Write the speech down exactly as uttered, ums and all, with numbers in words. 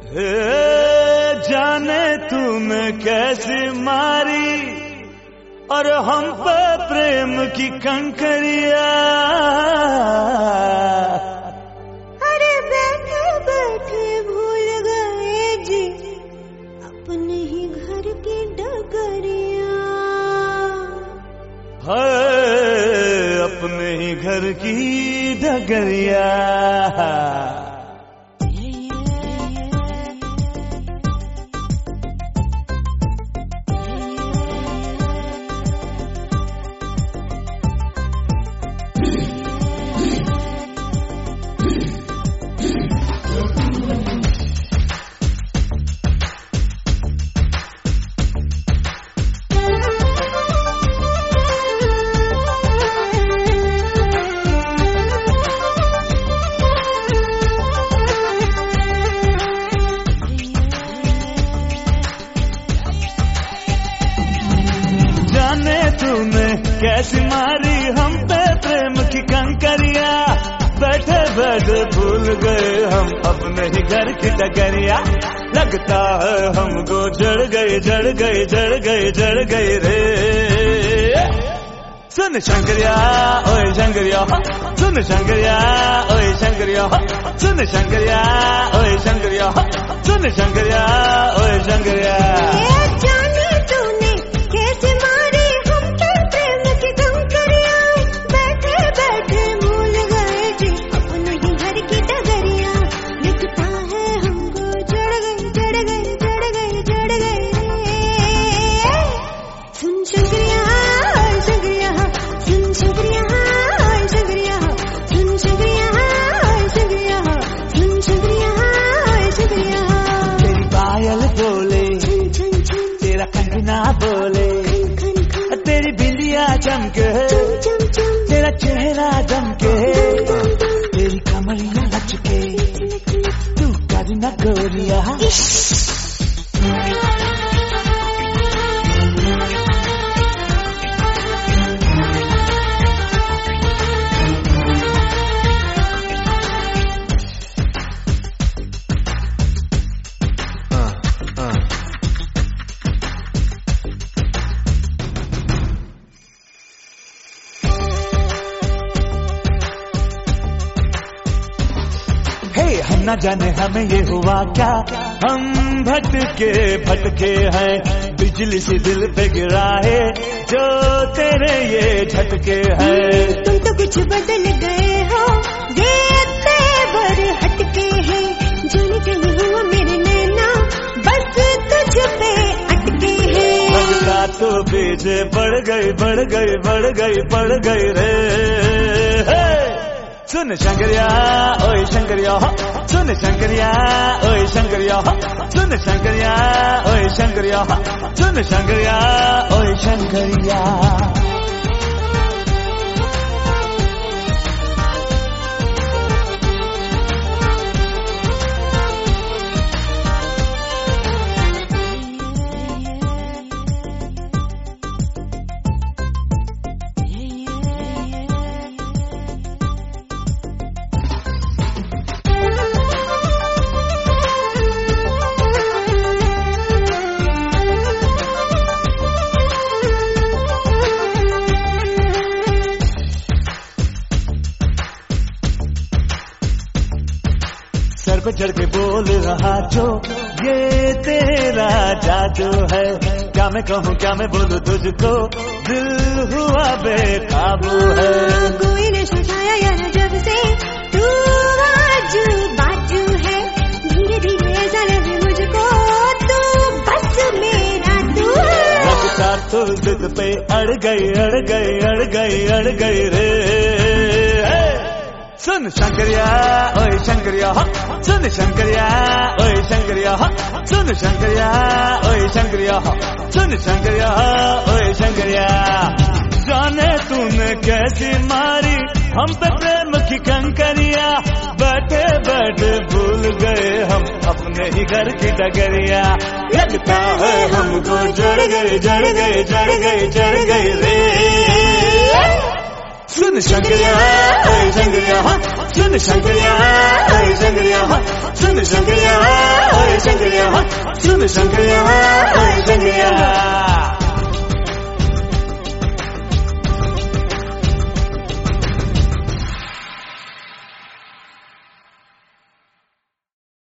जाने तूने कैसी मारी और हम पे प्रेम की कंकरिया। अरे बैठे बैठे भूल गए जी अपने ही घर की डगरिया। हाय अपने ही घर की डगरिया। तूने कैसी मारी हम पे प्रेम की कंकरिया। बैठे बैठे भूल गए हम अपने ही घर की डगरिया। लगता है हमको जड़ गए जड़ गए जड़ गए जड़ गए रे। सुन शंकरिया ओए शंकरिया, सुन शंकरिया ओए शंकरिया, सुन शंकरिया ओए शंकरिया, सुन शंकरिया ओए शंकरिया। ना बोले तेरी बिंदिया चमके, तेरा चेहरा चमके, तेरी कमरिया लचके, तू करना गोरिया। हम न जाने हमें ये हुआ क्या, हम भटके भटके हैं, बिजली से दिल पे गिरा है जो तेरे ये झटके हैं। तुम तो कुछ बदल गए हो, ये तेवर हटके हैं, जाने जाने हुआ मेरे नैना बस तुझ पे अटके हैं। लगता तो पीछे पड़ गई बढ़ गई बढ़ गई पड़ गई रे। सुन शंकरिया ओए शंकरिया, सुन शंकरिया ओए शंकरिया, सुन शंकरिया ओए शंकरिया, सुन शंकरिया ओए शंकरिया। सर पे चढ़ के बोल रहा जो ये तेरा जादू है। क्या मैं कहूँ क्या मैं बोलूँ तुझको, दिल हुआ बेकाबू है। कोई नशा छाया यार जब से तू आजू बाजू है, धीरे धीरे ऐसा लगे मुझको तू बस मेरा तू है। लगता तो जिद पे अड़ गई अड़ गई अड़ गई अड़ गई रे। सुन शंकरिया ओए शंकरिया, सुन शंकरिया ओए शंकरिया, सुन शंकरिया ओए शंकरिया, सुन शंकरिया ओए शंकरिया। जाने तूने कैसी मारी हम पे प्रेम की कंकरिया। बैठे बैठे भूल गए हम अपने ही घर की डगरिया। लगता है हमको जड़ गए जड़ गए जड़ गए जड़ गए रे। सुन शंकरिया ओए शंकरिया, सुन शंकरिया ओए शंकरिया, सुन शंकरिया ओए ओए शंकरिया सुन शंकरिया ओए शंकरिया